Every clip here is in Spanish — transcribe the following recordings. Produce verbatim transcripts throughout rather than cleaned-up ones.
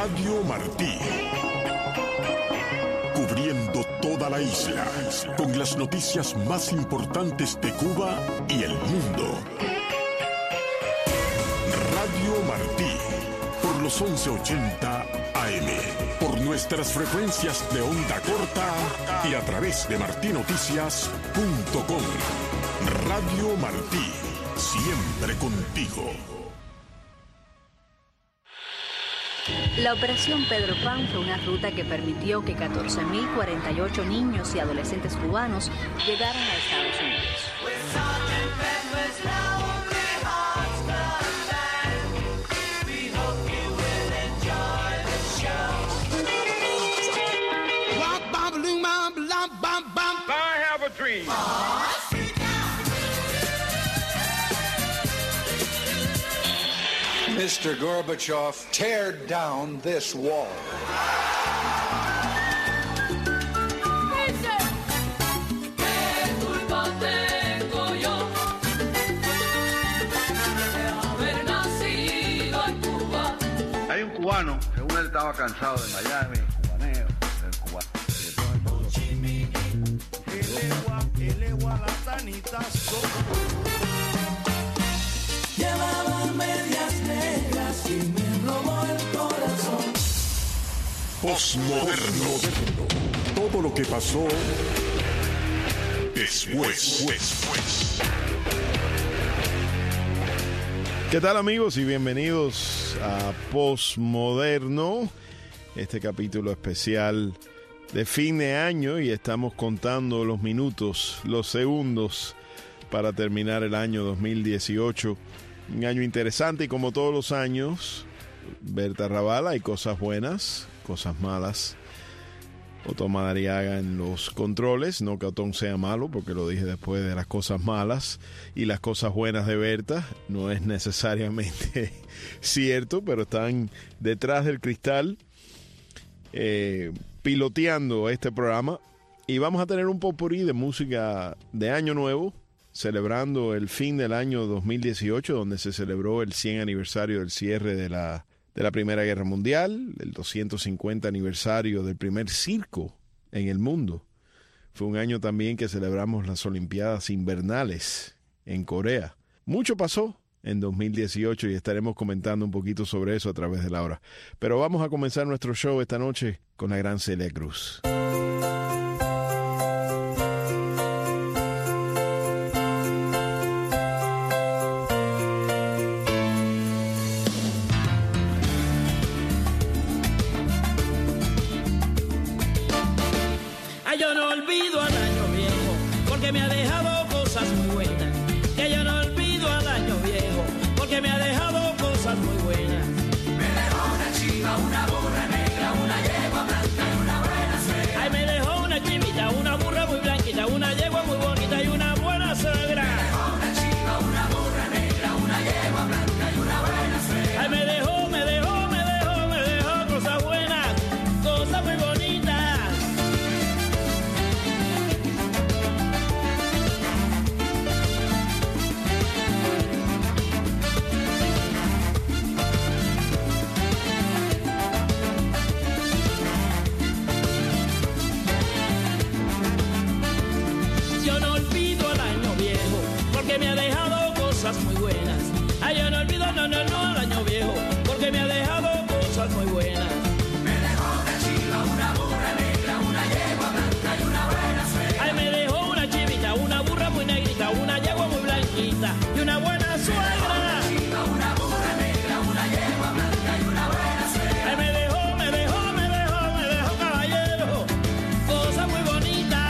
Radio Martí. Cubriendo toda la isla, con las noticias más importantes de Cuba y el mundo. Radio Martí, por los once ochenta A M, por nuestras frecuencias de onda corta y a través de martinoticias punto com. Radio Martí, siempre contigo. La Operación Pedro Pan fue una ruta que permitió que catorce mil cuarenta y ocho niños y adolescentes cubanos llegaran a Estados Unidos. I have a dream. Mister Gorbachev, tear down this wall. Hay un cubano, según él estaba cansado de Miami, cubaneo, del cubano. Llevaba medias negras y me robó el corazón. Postmoderno. Todo lo que pasó después. después. ¿Qué tal, amigos? Y bienvenidos a Postmoderno, este capítulo especial de fin de año, y estamos contando los minutos, los segundos para terminar el año dos mil dieciocho. Un año interesante, y como todos los años, Berta Raval, hay cosas buenas, cosas malas. Otto Madariaga en los controles, no que Otón sea malo, porque lo dije después de las cosas malas, y las cosas buenas de Berta no es necesariamente cierto, pero están detrás del cristal eh, piloteando este programa, y vamos a tener un popurrí de música de Año Nuevo, celebrando el fin del año dos mil dieciocho, donde se celebró el cien aniversario del cierre de la, de la Primera Guerra Mundial, el doscientos cincuenta aniversario del primer circo en el mundo. Fue un año también que celebramos las Olimpiadas Invernales en Corea. Mucho pasó en dos mil dieciocho y estaremos comentando un poquito sobre eso a través de la hora. Pero vamos a comenzar nuestro show esta noche con la gran Celia Cruz. Yo no olvido al año viejo, porque me ha dejado cosas muy buenas. Que yo no olvido al año viejo, porque me ha dejado cosas muy buenas. Me dejó una chiva, una burra negra, una yegua blanca y una buena suegra. Ay, me dejó una chivita, una burra muy blanquita, una yegua muy bonita y una buena suegra. Me dejó una chiva, una burra negra, una yegua blanca y una buena suegra. Ay, me dejó, me dejó, me dejó, me dejó cosas buenas, cosas muy bonitas. Me ha dejado cosas muy buenas. Ay, yo no olvido, no, no, no, al año viejo, porque me ha dejado cosas muy buenas. Me dejó una chiva, una burra negra, una yegua blanca y una buena suegra. Ay, me dejó una chivita, una burra muy negrita, una yegua muy blanquita y una buena suegra. Una chiva, una burra negra, una yegua blanca y una buena suegra. Ay, me dejó, me dejó, me dejó, me dejó, caballero, cosas muy bonitas.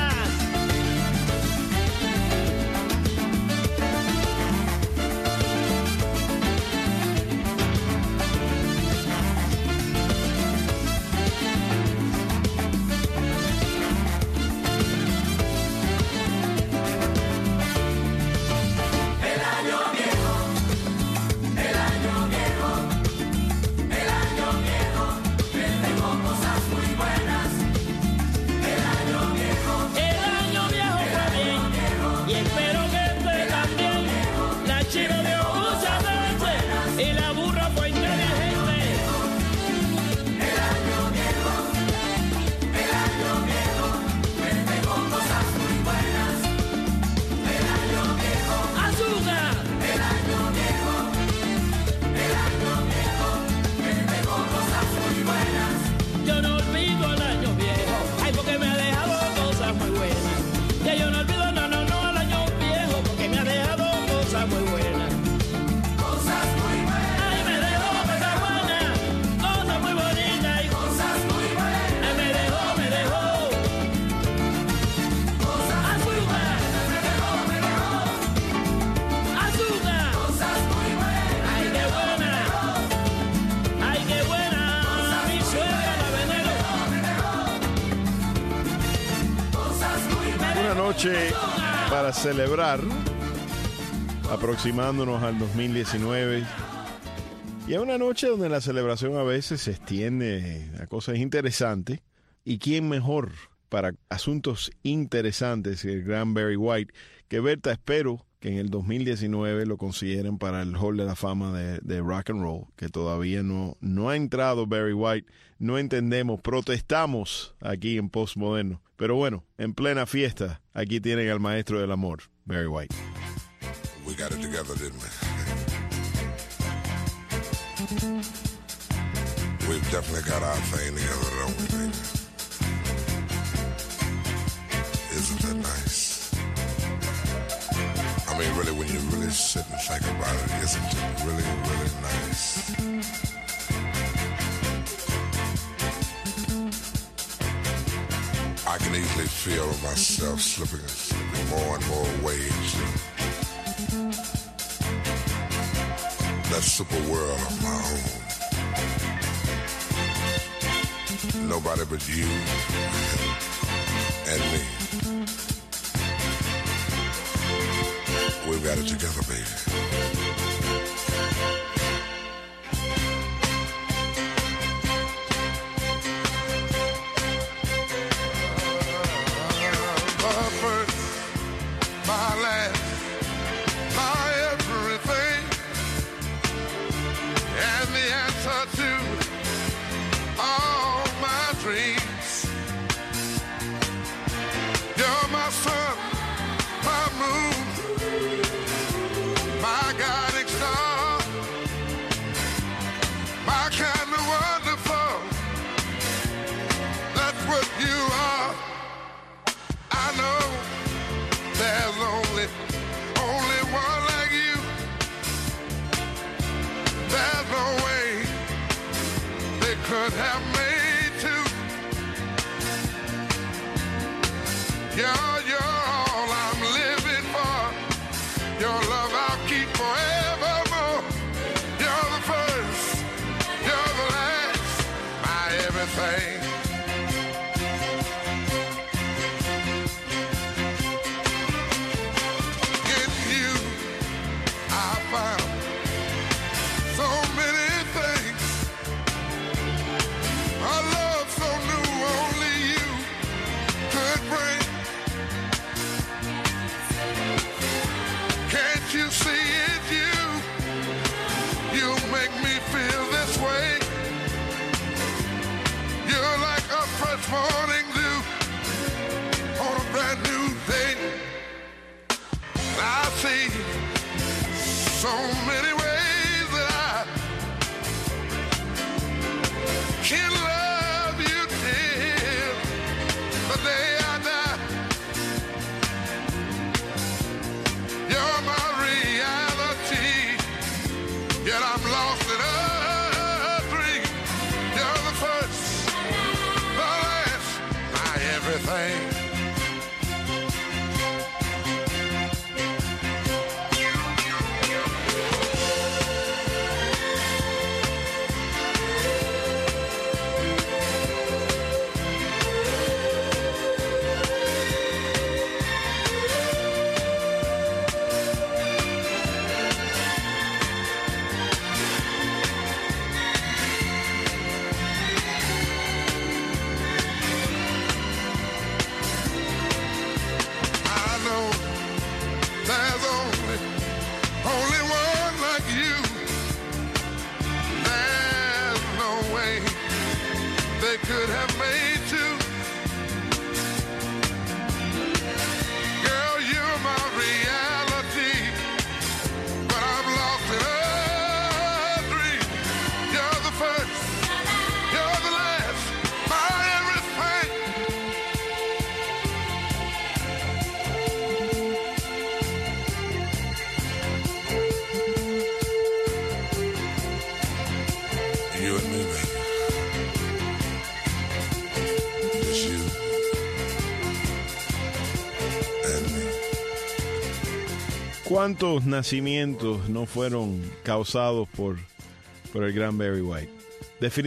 noche para celebrar, aproximándonos al dos mil diecinueve. Y es una noche donde la celebración a veces se extiende a cosas interesantes. ¿Y quién mejor para asuntos interesantes que el gran Barry White? Que Berta, espero que en el dos mil diecinueve lo consideren para el Hall de la Fama de, de Rock and Roll, que todavía no, no ha entrado Barry White. No entendemos, protestamos aquí en Postmoderno. Pero bueno, en plena fiesta, aquí tienen al maestro del amor, Barry White. We got it together, didn't we? We've definitely got our thing together, don't we, baby? Isn't that nice? I mean, really, when you really sit and think about it, isn't it really, really nice? I can easily feel myself slipping and slipping more and more waves. That super world of my own. Nobody but you and me. We've got it together, baby. Could have made two. You're, you're all I'm living for. Your love I'll keep forevermore. You're the first, you're the last, my everything. In you, I found so many things. A love so new, only you could bring. Can't you see it, you? You make me feel this way. You're like a fresh morning dew on a brand new day. I see so many ways that I can love you till the day I die. You're my reality, yet I'm lost in a dream. You're the first, the last, my everything. Could have made two. Girl, you're my reality, but I'm lost in a dream. You're the first, you're the last, my everything. You and me, baby. ¿Cuántos nacimientos no fueron causados por, por el gran Barry White?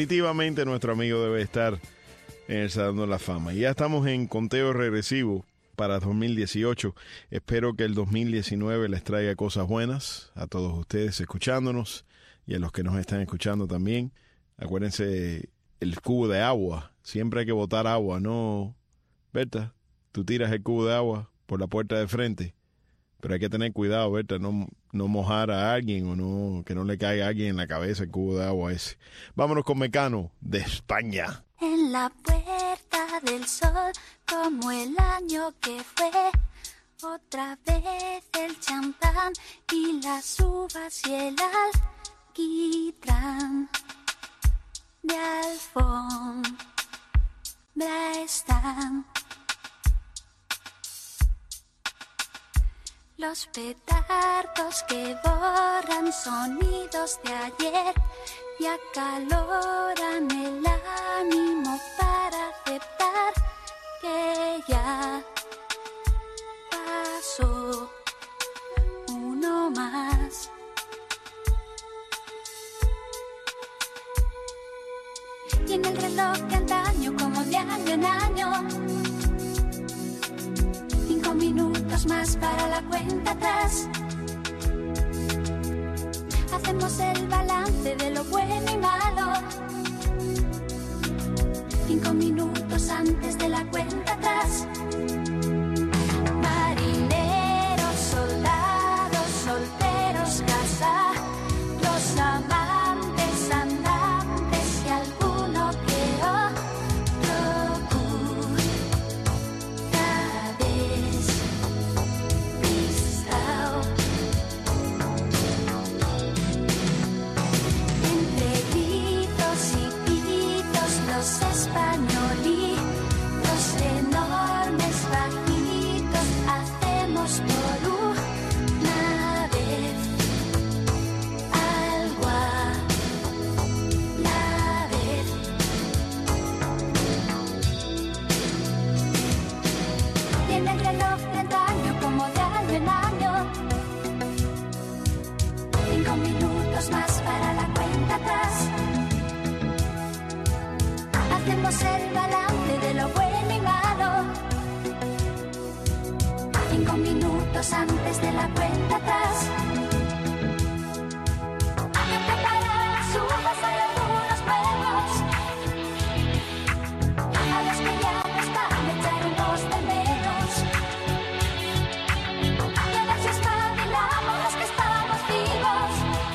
Definitivamente nuestro amigo debe estar en el Salón de la Fama. Y ya estamos en conteo regresivo para dos mil dieciocho. Espero que el dos mil diecinueve les traiga cosas buenas a todos ustedes escuchándonos y a los que nos están escuchando también. Acuérdense, el cubo de agua. Siempre hay que botar agua, ¿no? Berta, tú tiras el cubo de agua por la puerta de frente. Pero hay que tener cuidado, Berta, no, no mojar a alguien o no que no le caiga a alguien en la cabeza el cubo de agua ese. Vámonos con Mecano, de España. En la puerta del sol, como el año que fue, otra vez el champán y las uvas y el alquitrán de alfombra están. Los petardos que borran sonidos de ayer y acaloran el ánimo para aceptar que ya pasó uno más. Y en el reloj de antaño, como de año en año, cinco minutos más para la cuenta atrás. Hacemos el balance de lo bueno y malo. Cinco minutos antes de la cuenta atrás. Marineros, soldados, solteros, casados, amantes, andantes y alguno que otro despistado. Entre gritos y pitos, los españolitos enormes, bajitos, hacemos por una vez algo a la vez. Y en el reloj de antaño, como de año en año, cinco minutos más para la cuenta atrás. Hacemos el balance de lo bueno y malo. Cinco minutos antes de la cuenta atrás. Hay que preparar las uvas, hay algunos nuevos. A los que ya no están, echar unos de menos. Y a ver si espabilamos los que estamos vivos.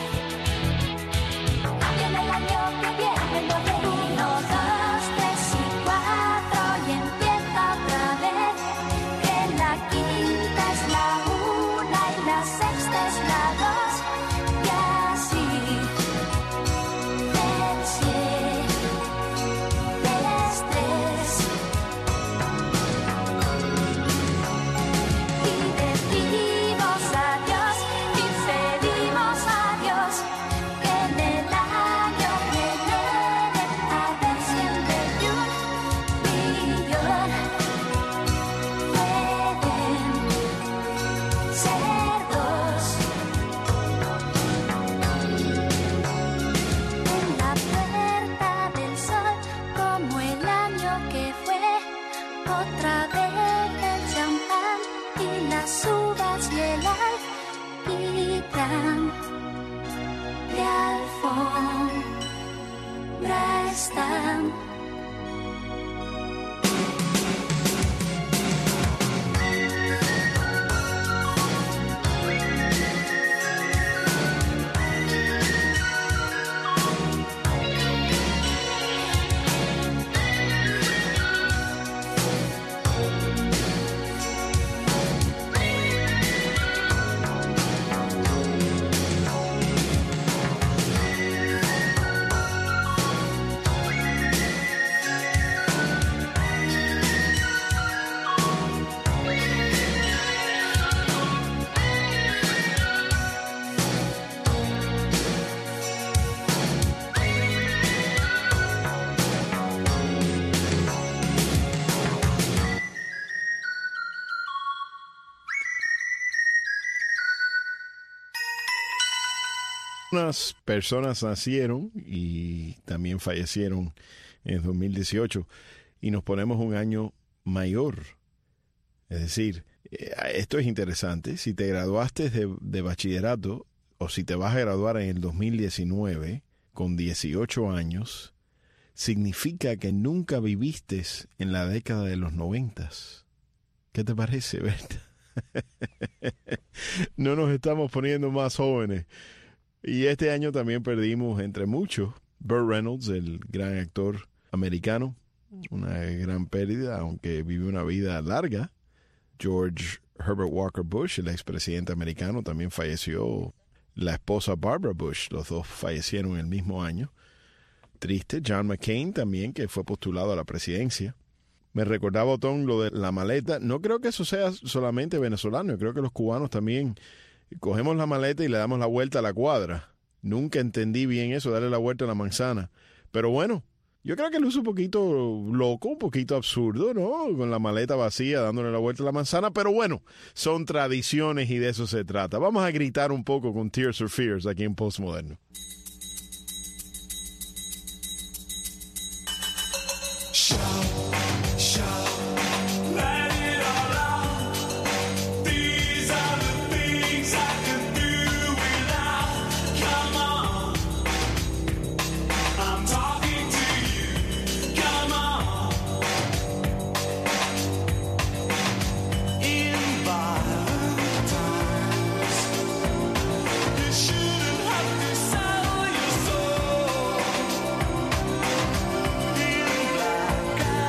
Viene el año que viene, lo de uno, dos, tres y cuatro y empieza otra vez. Que la quinta es la una y la sexta es la dos y así del siete es tres. Y decimos adiós y pedimos adiós. Que en el año que viene a ver siempre y un millón pueden ser dos. En la puerta del sol, como el año que fue, otra vez el champán y las uvas y el alquitrán de alfombra están. Unas personas nacieron y también fallecieron en dos mil dieciocho y nos ponemos un año mayor. Es decir, esto es interesante. Si te graduaste de, de bachillerato o si te vas a graduar en el dos mil diecinueve con dieciocho años, significa que nunca viviste en la década de los noventas. ¿Qué te parece, Berta? No nos estamos poniendo más jóvenes. Y este año también perdimos, entre muchos, Burt Reynolds, el gran actor americano. Una gran pérdida, aunque vivió una vida larga. George Herbert Walker Bush, el expresidente americano, también falleció. La esposa Barbara Bush, los dos fallecieron el mismo año. Triste. John McCain también, que fue postulado a la presidencia. Me recordaba, Otón, lo de la maleta. No creo que eso sea solamente venezolano. Creo que los cubanos también cogemos la maleta y le damos la vuelta a la cuadra. Nunca entendí bien eso, darle la vuelta a la manzana. Pero bueno, yo creo que lo uso un poquito loco, un poquito absurdo, ¿no? Con la maleta vacía, dándole la vuelta a la manzana. Pero bueno, son tradiciones y de eso se trata. Vamos a gritar un poco con Tears for Fears aquí en Postmoderno. Shouldn't have to sell your soul.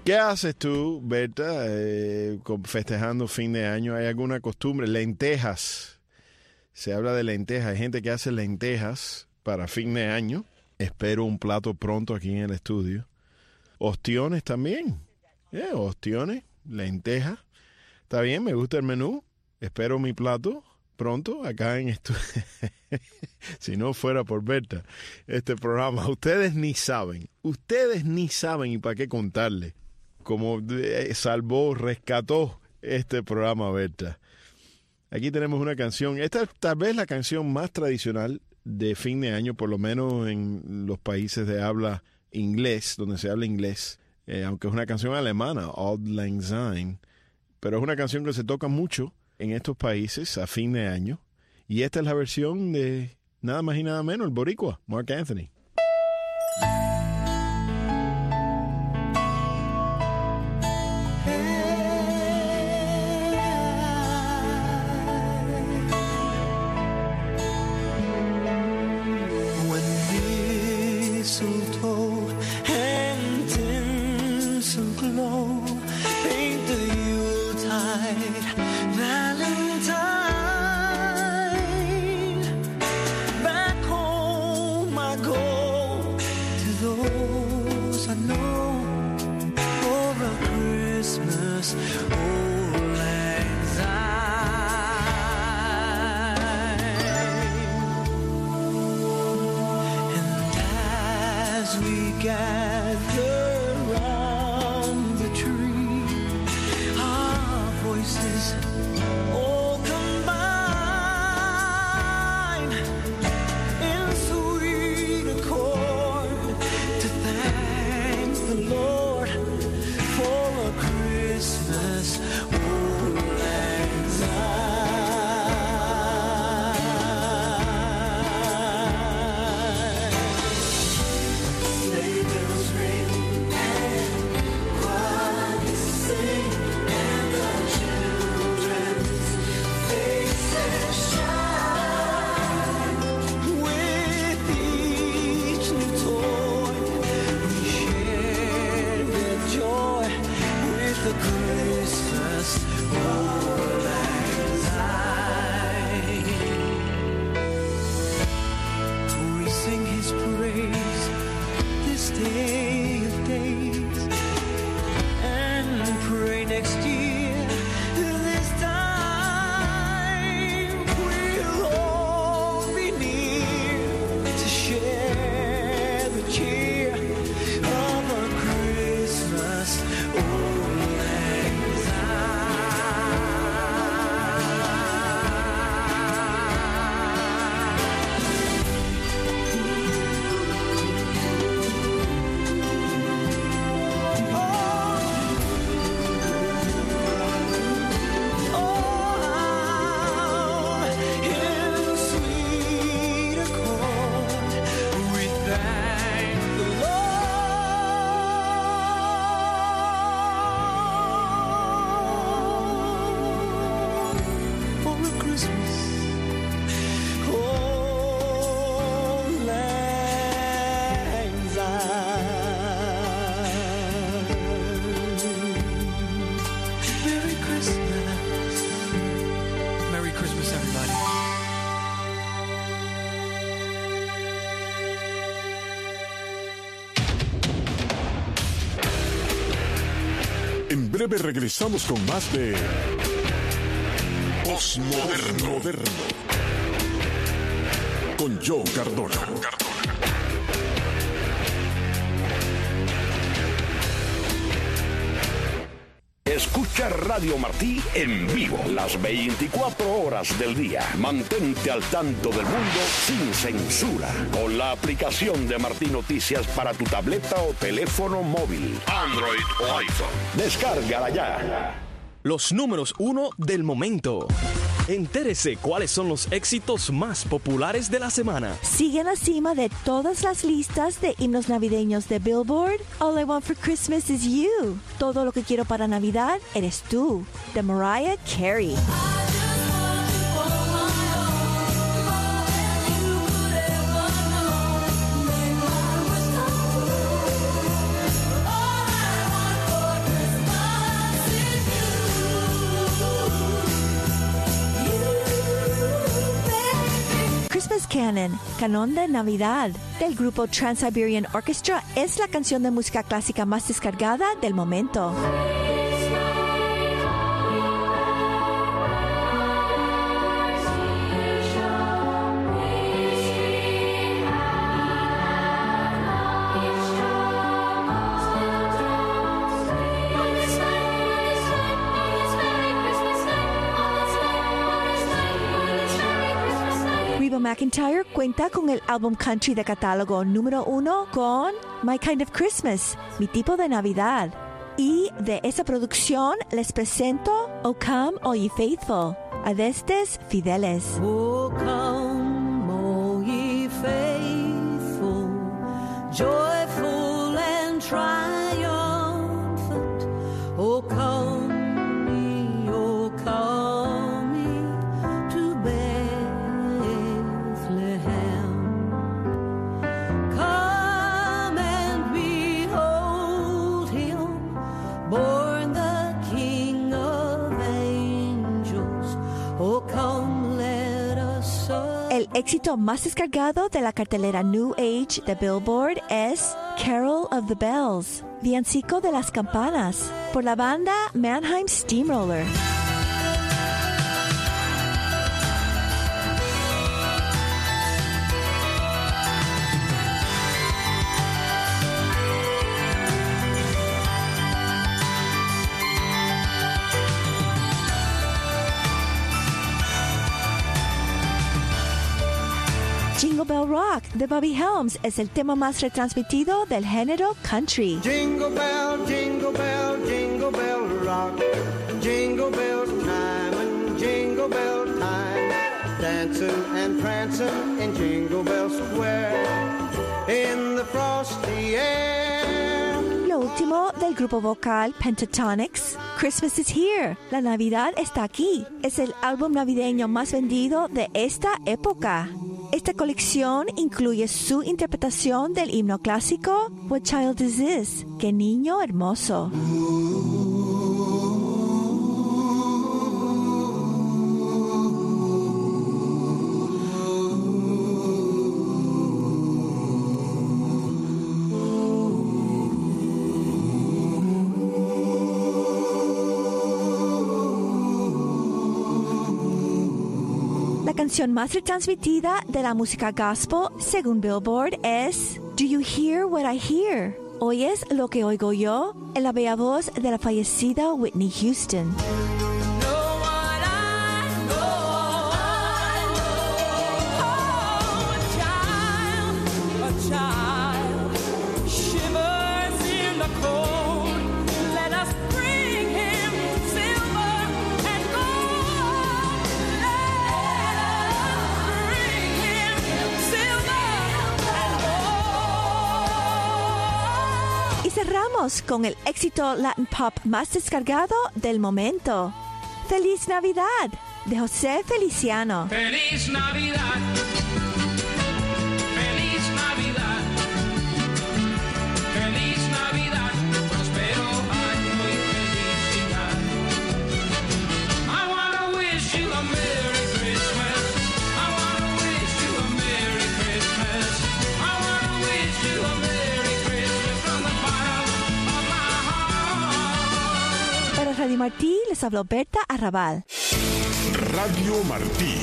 ¿Qué haces tú, Berta, eh, festejando fin de año? ¿Hay alguna costumbre? Lentejas. Se habla de lentejas. Hay gente que hace lentejas para fin de año. Espero un plato pronto aquí en el estudio. Ostiones también. Eh, ostiones, lentejas. Está bien, me gusta el menú. Espero mi plato pronto acá en esto. Si no fuera por Berta, este programa, ustedes ni saben, ustedes ni saben y para qué contarle cómo salvó, rescató este programa Berta. Aquí tenemos una canción, esta es tal vez la canción más tradicional de fin de año, por lo menos en los países de habla inglés, donde se habla inglés, eh, aunque es una canción alemana, Auld Lang Syne, pero es una canción que se toca mucho en estos países a fin de año. Y esta es la versión de nada más y nada menos, el boricua, Mark Anthony. En breve regresamos con más de Postmoderno Moderno con Joe Cardona. Escucha Radio Martí en vivo las veinticuatro horas del día. Mantente al tanto del mundo sin censura con la aplicación de Martí Noticias para tu tableta o teléfono móvil, Android o iPhone. Descárgala ya. Los números uno del momento. Entérese cuáles son los éxitos más populares de la semana. Sigue en la cima de todas las listas de himnos navideños de Billboard. All I Want for Christmas is You. Todo lo que quiero para Navidad eres tú, de Mariah Carey. Canon, Canon de Navidad, del grupo Trans-Siberian Orchestra, es la canción de música clásica más descargada del momento. McEntire cuenta con el álbum country de catálogo número uno con My Kind of Christmas, Mi Tipo de Navidad. Y de esa producción les presento O Come, All Ye Faithful, Adestes Fideles. O come, all ye faithful, joyful and triumphant. O come, ye, O come, ye to Bethlehem. Come and behold him, born the King of angels. Oh, come, let us serve. El éxito más descargado de la cartelera New Age de Billboard es Carol of the Bells, Villancico de las Campanas, por la banda Mannheim Steamroller. Jingle Bell Rock de Bobby Helms es el tema más retransmitido del género country. Jingle bell, jingle bell, jingle bell rock. Jingle bell time and jingle bell time. Dancing and prancing in Jingle Bell Square. In the frosty air. Lo último del grupo vocal Pentatonix, Christmas is Here, la Navidad está aquí, es el álbum navideño más vendido de esta época. Esta colección incluye su interpretación del himno clásico What Child Is This? ¡Qué niño hermoso! La canción más retransmitida de la música gospel, según Billboard, es Do You Hear What I Hear? ¿Oyes lo que oigo yo? En la bella voz de la fallecida Whitney Houston. Cerramos con el éxito Latin Pop más descargado del momento. ¡Feliz Navidad! De José Feliciano. ¡Feliz Navidad! ¡Feliz Navidad! ¡Feliz Navidad! ¡Prospero año y felicidad! I wanna wish you a Merry Christmas. I wanna wish you a Merry Christmas. I wanna wish you a Merry Christmas from the bottom of my heart. Para Radio Martí les habló Berta Arrabal. Radio Martí.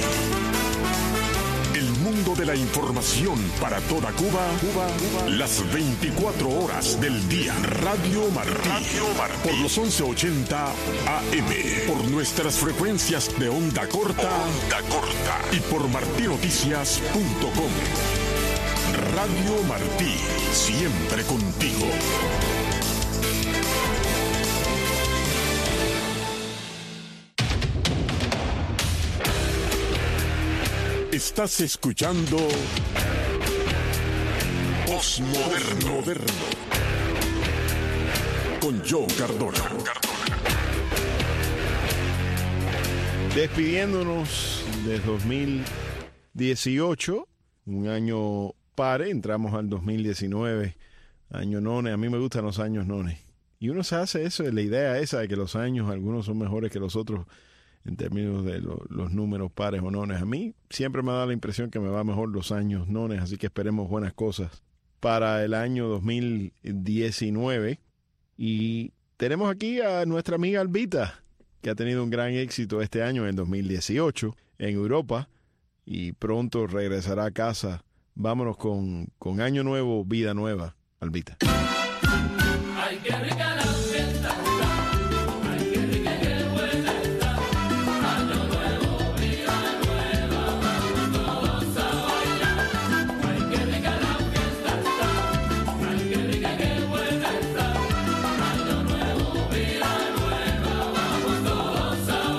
El mundo de la información para toda Cuba, Cuba, Cuba. Las veinticuatro horas del día. Radio Martí. Radio Martí. Por los once ochenta A M. Por nuestras frecuencias de onda corta. Onda corta. Y por martí noticias punto com. Radio Martí. Siempre contigo. Estás escuchando Postmoderno Moderno con Joe Cardona. Despidiéndonos de dos mil dieciocho, un año pare, entramos al dos mil diecinueve, año none. A mí me gustan los años none. Y uno se hace eso, la idea esa de que los años, algunos son mejores que los otros, en términos de lo, los números pares o nones. A mí siempre me da la impresión que me va mejor los años nones, así que esperemos buenas cosas para el año dos mil diecinueve. Y tenemos aquí a nuestra amiga Albita, que ha tenido un gran éxito este año, en el dos mil dieciocho, en Europa, y pronto regresará a casa. Vámonos con, con Año Nuevo, Vida Nueva, Albita. Ay, qué rica la fiesta está. Ay, qué rica y qué buena está. Año nuevo, vida nueva, vamos todos a bailar. Ay, qué rica la fiesta está. Ay, qué rica y qué buena está. Año nuevo, vida nueva, vamos todos a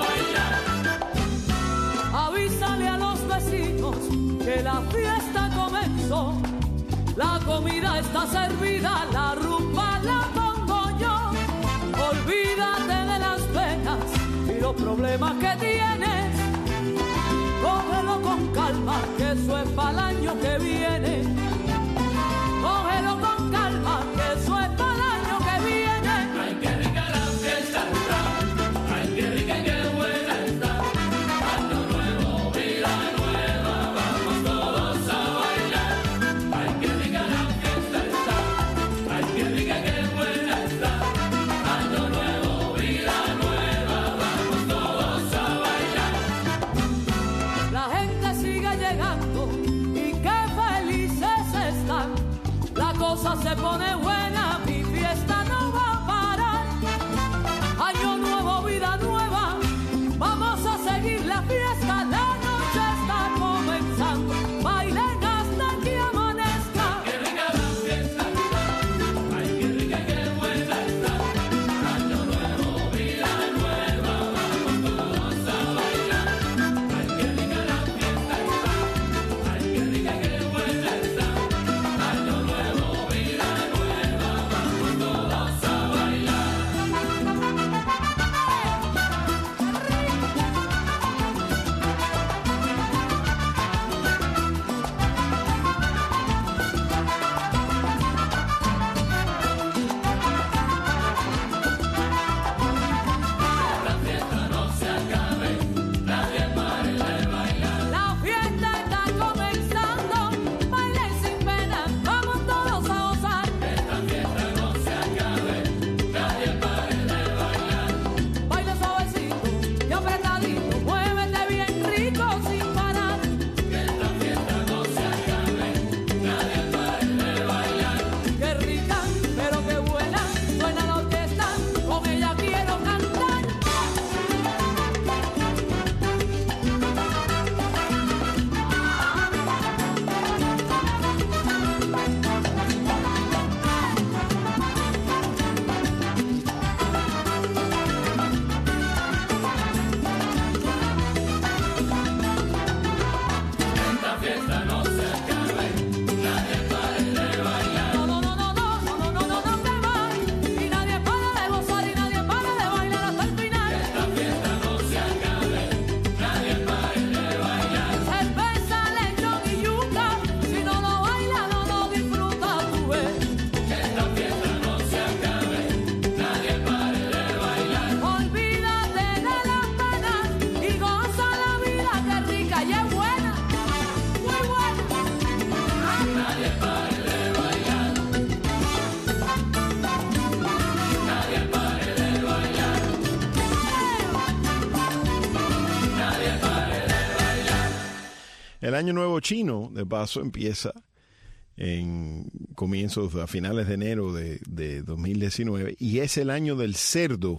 bailar. Avísale a los vecinos que la fiesta comenzó. La comida está servida, la rumba la pongo yo. Olvídate de las penas y los problemas que tienes. Cógelo con calma, que eso es para el año que viene. Cógelo con calma, que eso es para el año que viene. Ay, qué rica la fiesta está. Ay, qué rica y qué buena está. Año nuevo, vida nueva, vamos todos a bailar. Ay, qué rica la fiesta está. Ay, qué rica y qué buena está. Año nuevo, vida nueva, vamos todos a bailar. La gente sigue llegando y qué felices están. La cosa se pone buena, mi fiesta no va a parar. Año nuevo, vida nueva, vamos a seguir la fiesta. La noche está comenzando, bailen hasta que amanezca. Qué rica la fiesta está, ay, qué rica y qué buena está. Año nuevo, vida nueva, vamos todos a bailar. Ay, qué rica la fiesta está, ay, qué rica y qué buena está. Año nuevo, vida nueva, vamos todos a bailar. La fiesta no se acabe, nadie pare de bailar. La fiesta está comenzando, bailen sin pena, vamos todos a gozar. Esta fiesta no se acabe, nadie pare de bailar. Baila suavecito y apretadito, muévete bien rico sin parar. Que esta fiesta no se acabe, nadie pare de bailar. Qué rica, pero qué buena, suena la orquesta, con ella quiero cantar. Esta fiesta no se acabe, nadie pare de bailar. No, no, no, no, no, no, no, no, no, no te vas. Y nadie para de gozar y nadie para de bailar hasta el final. Esta fiesta no se acabe, nadie pare de bailar. Cerveza, lechón y yuca, si no lo baila no lo disfruta tú ves. Esta fiesta no se acabe, nadie pare de bailar. Olvídate de las penas y goza la vida que rica y es buena, muy buena. Nadie pare de bailar. Nadie pare de bailar. Nadie pare de bailar. El Año Nuevo Chino, de paso, empieza en comienzos, a finales de enero de, de dos mil diecinueve, y es el año del cerdo.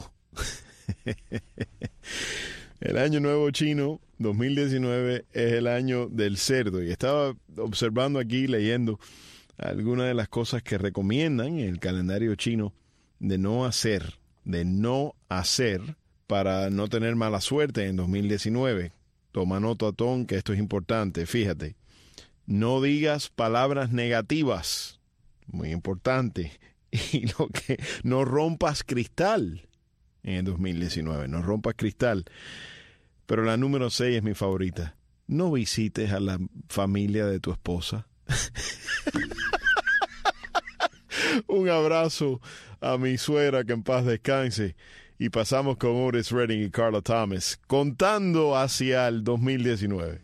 El Año Nuevo Chino dos mil diecinueve es el año del cerdo. Y estaba observando aquí, leyendo algunas de las cosas que recomiendan en el calendario chino de no hacer, de no hacer para no tener mala suerte en dos mil diecinueve. Toma nota, Tom, que esto es importante. Fíjate, no digas palabras negativas, muy importante. Y lo que no rompas cristal en el dos mil diecinueve, no rompas cristal. Pero la número seis es mi favorita. No visites a la familia de tu esposa. Un abrazo a mi suegra, que en paz descanse. y pasamos con Otis Redding y Carla Thomas, contando hacia el dos mil diecinueve.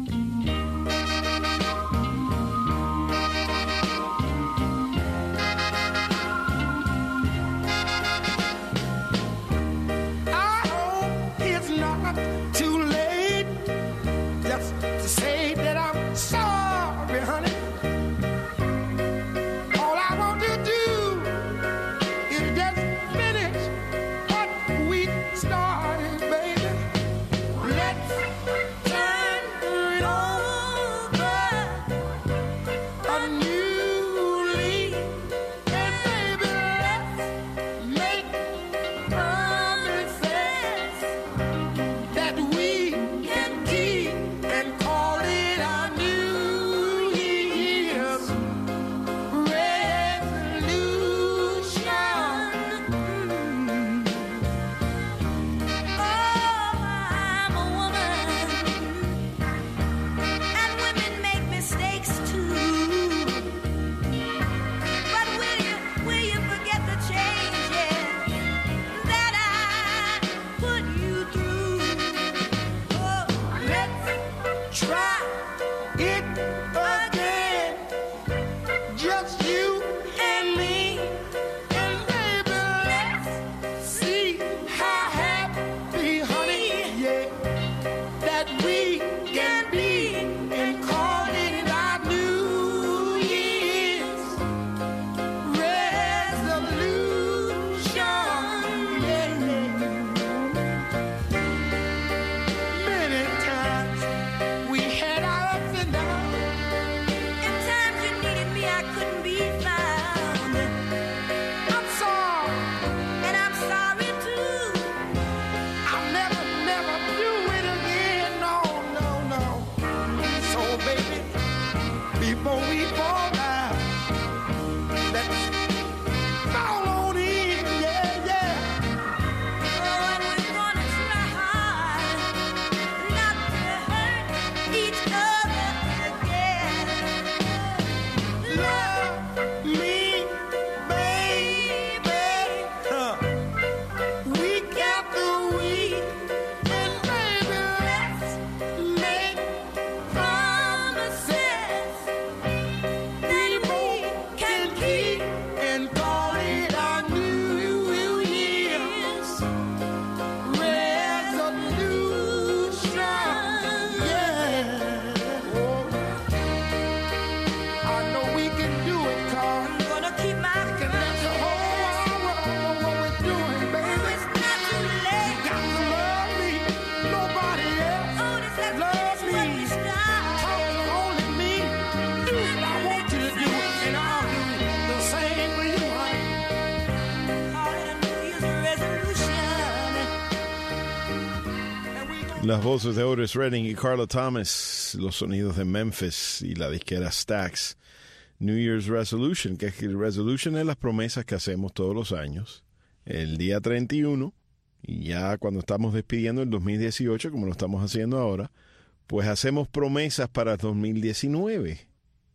Las voces de Otis Redding y Carla Thomas, los sonidos de Memphis y la disquera Stax. New Year's Resolution, que el Resolution es las promesas que hacemos todos los años. El día treinta y uno, y ya cuando estamos despidiendo el dos mil dieciocho, como lo estamos haciendo ahora, pues hacemos promesas para el dos mil diecinueve.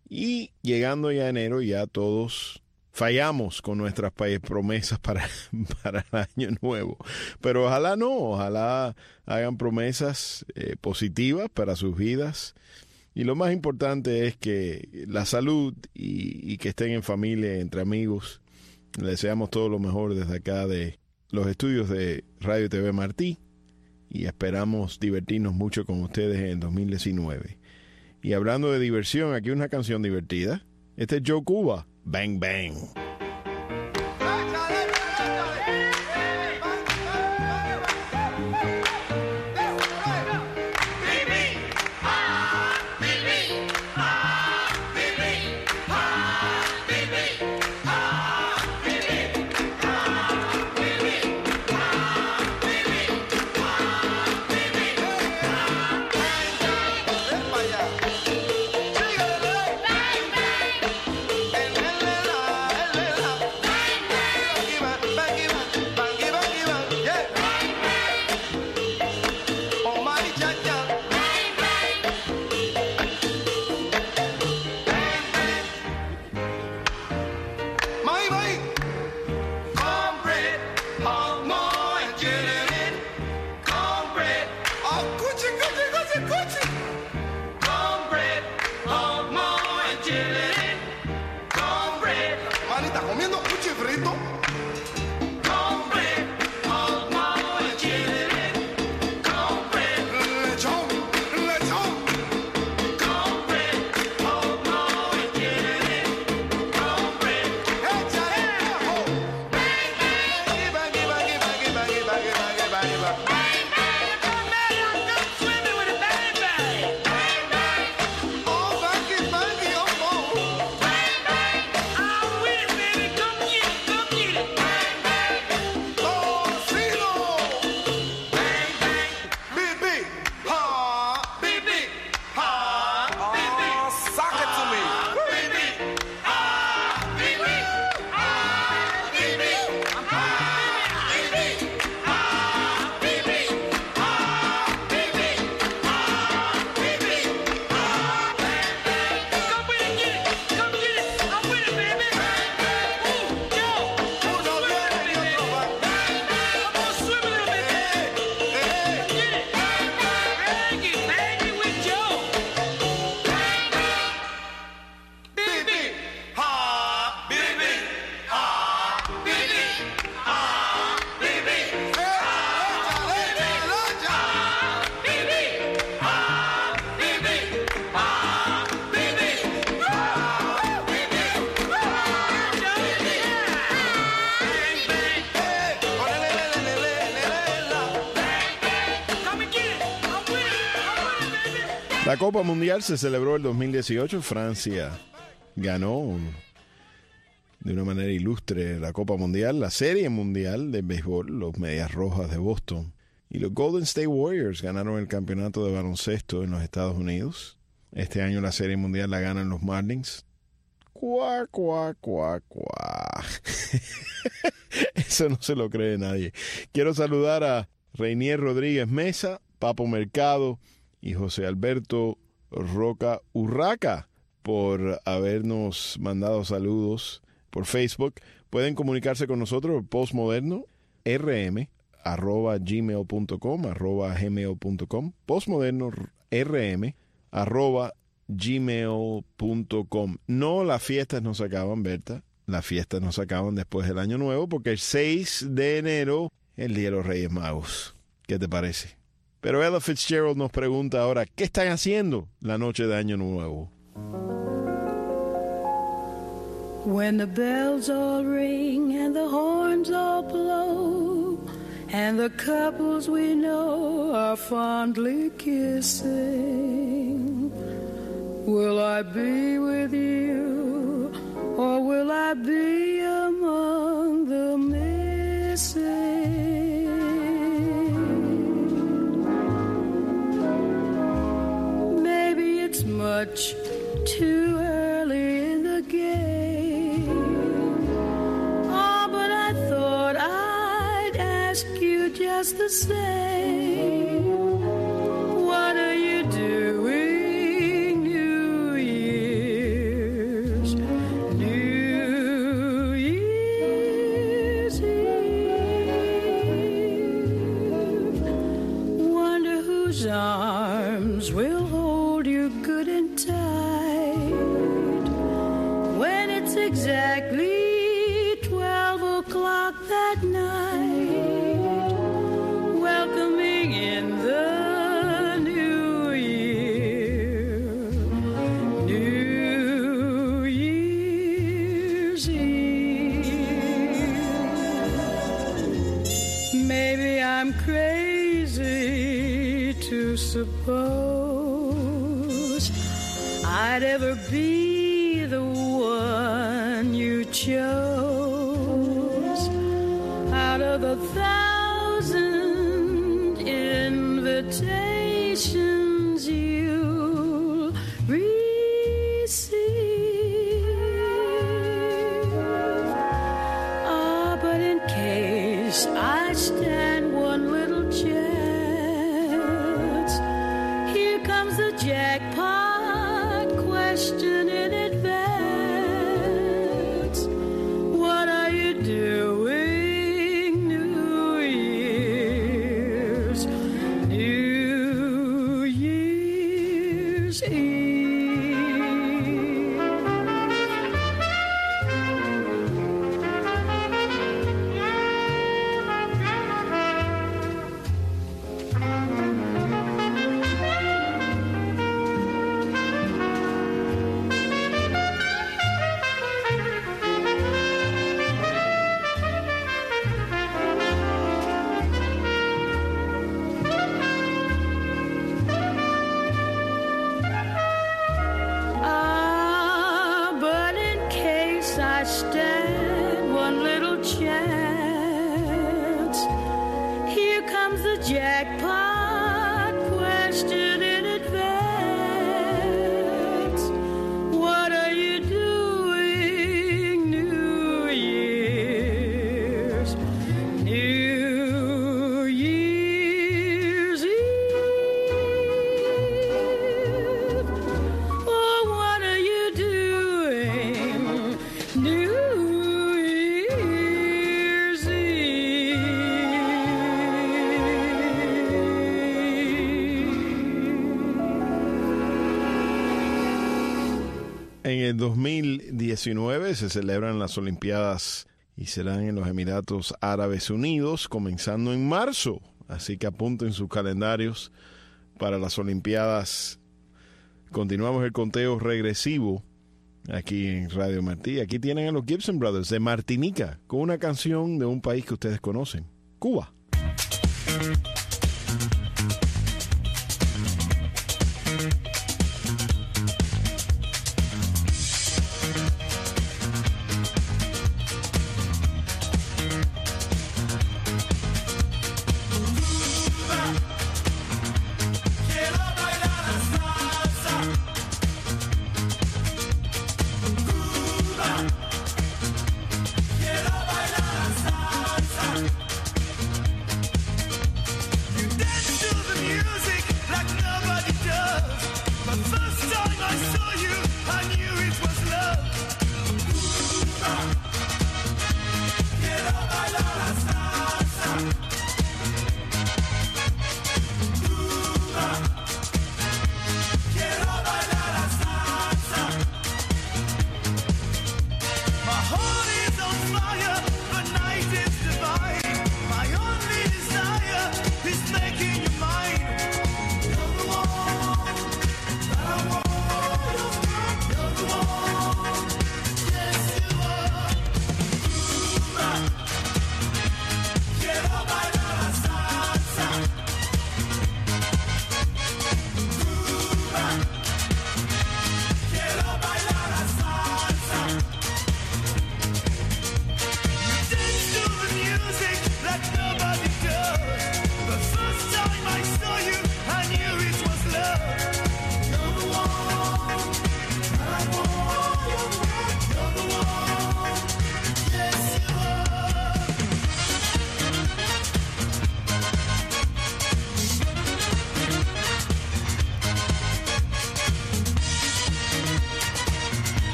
Y llegando ya a enero, ya todos fallamos con nuestras promesas para, para el año nuevo. Pero ojalá no, ojalá hagan promesas eh, positivas para sus vidas. Y lo más importante es que la salud y, y que estén en familia, entre amigos. Les deseamos todo lo mejor desde acá de los estudios de Radio T V Martí. Y esperamos divertirnos mucho con ustedes en el dos mil diecinueve. Y hablando de diversión, aquí una canción divertida. Este es Joe Cuba. Bang, bang. Cornbread, hog more, and La Copa Mundial se celebró el dos mil dieciocho. Francia ganó de una manera ilustre la Copa Mundial, la Serie Mundial de Béisbol, los Medias Rojas de Boston. Y los Golden State Warriors ganaron el campeonato de baloncesto en los Estados Unidos. Este año la Serie Mundial la ganan los Marlins. Cuá, cuá, cuá, cuá. Eso no se lo cree nadie. Quiero saludar a Reinier Rodríguez Mesa, Papo Mercado y José Alberto Roca Urraca por habernos mandado saludos por Facebook. Pueden comunicarse con nosotros por postmoderno rm arroba gmail punto com arroba gmail punto com postmoderno rm arroba gmail punto com. No, las fiestas no se acaban, Berta. Las fiestas no se acaban después del Año Nuevo porque el seis de enero el Día de los Reyes Magos. ¿Qué te parece? Pero Ella Fitzgerald nos pregunta ahora, ¿qué están haciendo la noche de Año Nuevo? When the bells all ring and the horns all blow and the couples we know are fondly kissing, will I be with you or will I be among the missing? Maybe it's much too early in the game. Oh, but I thought I'd ask you just the same. What are you doing New Year's? New Year's Eve. Wonder whose arms will hold you good and tight when it's exactly twelve o'clock that night, welcoming in the new year, New Year's Eve. Maybe I'm crazy to suppose I'd ever be the one you chose out of the thousand invitations you'll receive. Ah, but in case I stand one little chance, here comes the jackpot question in advance. What are you doing New Year's, New Year's Eve? Ah, but in case I stand one little chance, here comes the jackpot question in advance. What are you doing New Year's, New Year's Eve? Oh, what are you doing New Year's En el dos mil diecinueve se celebran las Olimpiadas y serán en los Emiratos Árabes Unidos, comenzando en marzo. Así que apunten sus calendarios para las Olimpiadas. Continuamos el conteo regresivo aquí en Radio Martí. Aquí tienen a los Gibson Brothers de Martinica con una canción de un país que ustedes conocen, Cuba.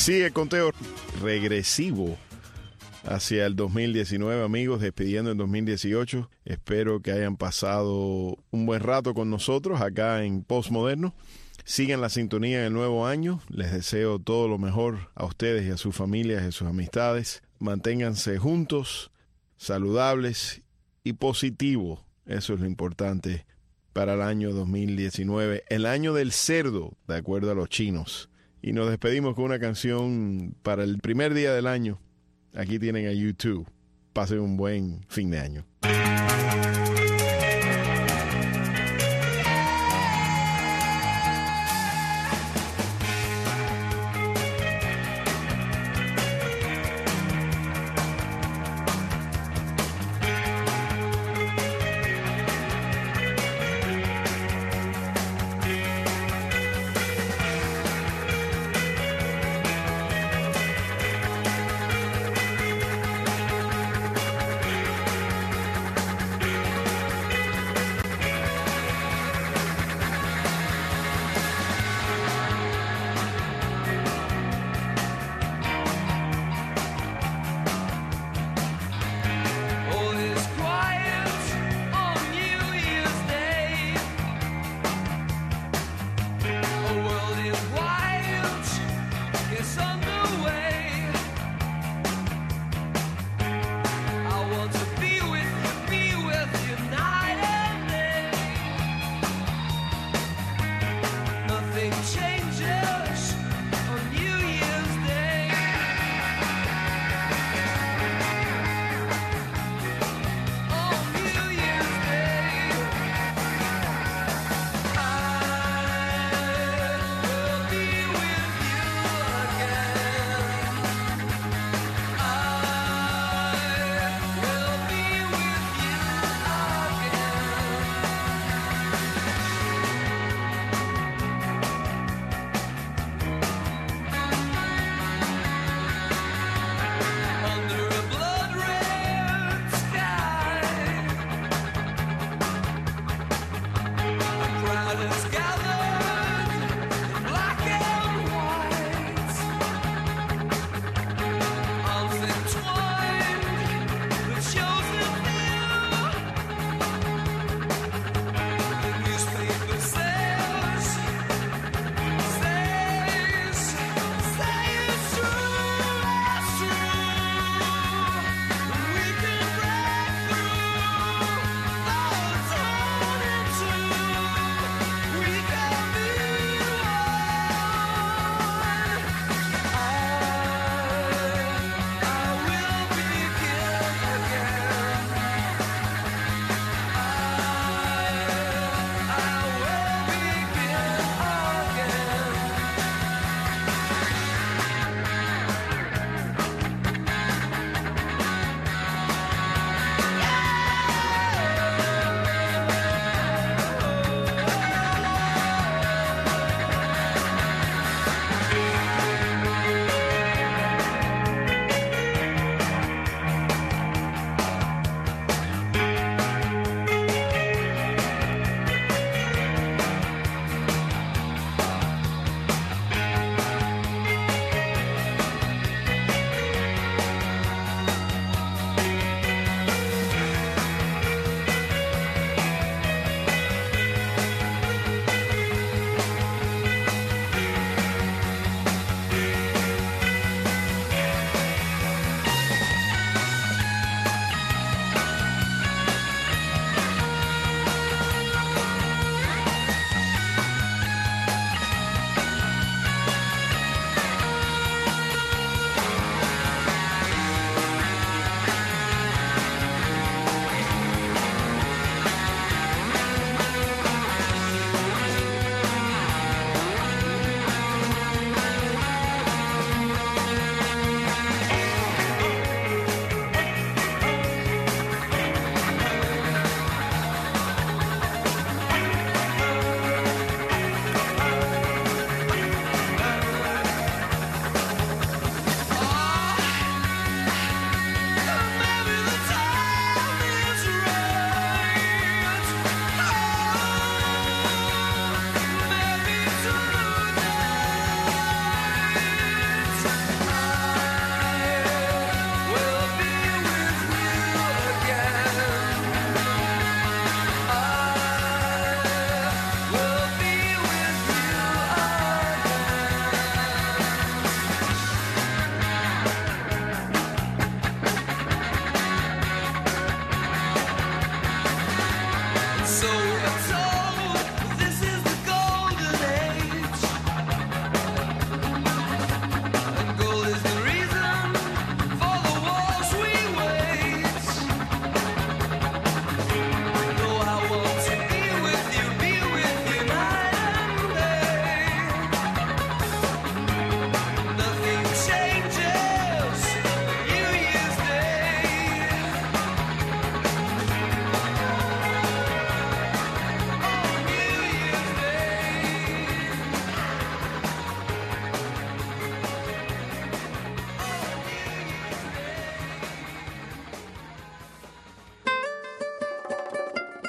Sigue el conteo regresivo hacia el dos mil diecinueve, amigos, despidiendo el dos mil dieciocho. Espero que hayan pasado un buen rato con nosotros acá en Postmoderno. Sigan la sintonía en el nuevo año. Les deseo todo lo mejor a ustedes y a sus familias y a sus amistades. Manténganse juntos, saludables y positivos. Eso es lo importante para el año dos mil diecinueve. El año del cerdo, de acuerdo a los chinos. Y nos despedimos con una canción para el primer día del año. Aquí tienen a YouTube. Pasen un buen fin de año.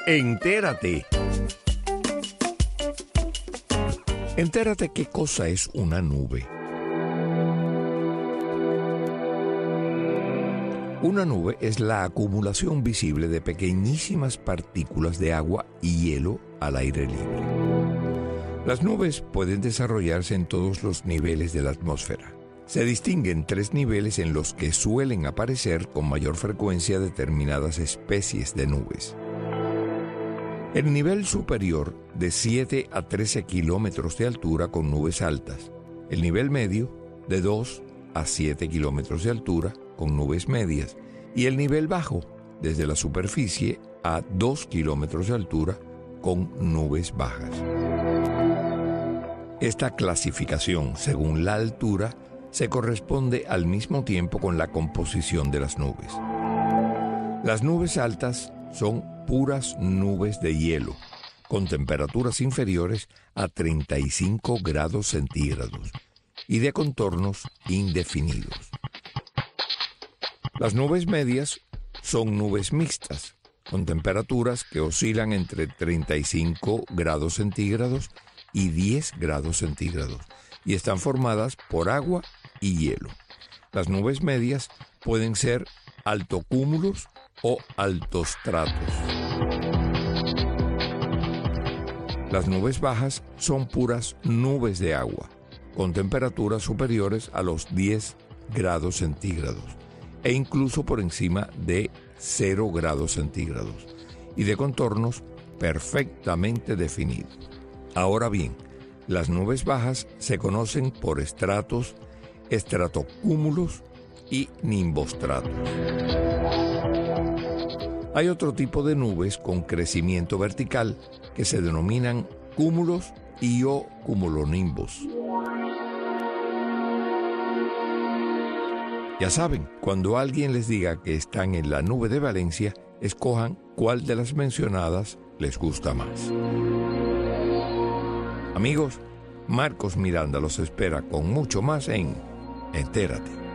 Entérate. Entérate qué cosa es una nube. Una nube es la acumulación visible de pequeñísimas partículas de agua y hielo al aire libre. Las nubes pueden desarrollarse en todos los niveles de la atmósfera. Se distinguen tres niveles en los que suelen aparecer con mayor frecuencia determinadas especies de nubes. El nivel superior, de siete a trece kilómetros de altura con nubes altas. El nivel medio, de dos a siete kilómetros de altura con nubes medias. Y el nivel bajo, desde la superficie a dos kilómetros de altura con nubes bajas. Esta clasificación, según la altura, se corresponde al mismo tiempo con la composición de las nubes. Las nubes altas son puras nubes de hielo, con temperaturas inferiores a treinta y cinco grados centígrados y de contornos indefinidos. Las nubes medias son nubes mixtas, con temperaturas que oscilan entre treinta y cinco grados centígrados y diez grados centígrados, y están formadas por agua y hielo. Las nubes medias pueden ser altocúmulos o altostratos. Las nubes bajas son puras nubes de agua, con temperaturas superiores a los diez grados centígrados e incluso por encima de cero grados centígrados y de contornos perfectamente definidos. Ahora bien, las nubes bajas se conocen por estratos, estratocúmulos y nimbostratos. Hay otro tipo de nubes con crecimiento vertical que se denominan cúmulos y o cumulonimbos. Ya saben, cuando alguien les diga que están en la nube de Valencia, escojan cuál de las mencionadas les gusta más. Amigos, Marcos Miranda los espera con mucho más en Entérate.